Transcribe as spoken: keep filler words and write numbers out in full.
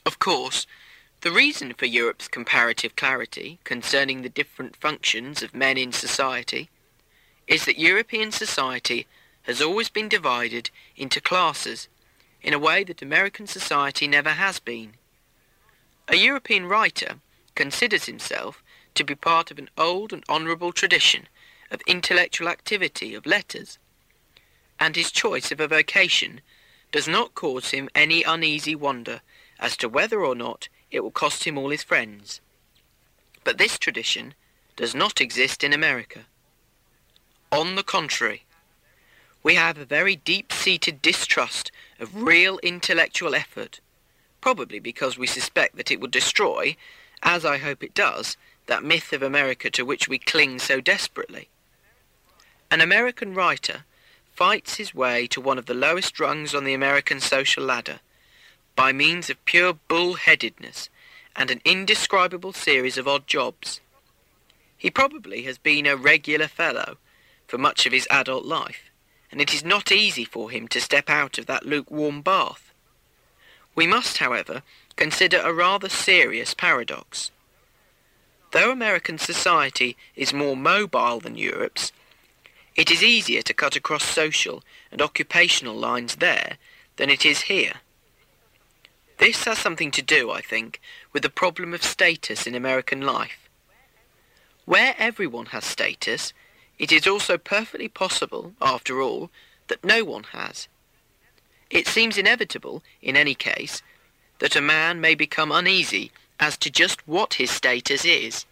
Of course, the reason for Europe's comparative clarity concerning the different functions of men in society is that European society has always been divided into classes in a way that American society never has been. A European writer considers himself to be part of an old and honourable tradition of intellectual activity of letters, and his choice of a vocation does not cause him any uneasy wonder as to whether or not it will cost him all his friends. But this tradition does not exist in America. On the contrary, we have a very deep-seated distrust of real intellectual effort, probably because we suspect that it will destroy, as I hope it does, that myth of America to which we cling so desperately. An American writer fights his way to one of the lowest rungs on the American social ladder by means of pure bull-headedness and an indescribable series of odd jobs. He probably has been a regular fellow for much of his adult life, and it is not easy for him to step out of that lukewarm bath. We must, however, consider a rather serious paradox. Though American society is more mobile than Europe's, it is easier to cut across social and occupational lines there than it is here. This has something to do, I think, with the problem of status in American life. Where everyone has status, it is also perfectly possible, after all, that no one has. It seems inevitable, in any case, that a man may become uneasy as to just what his status is.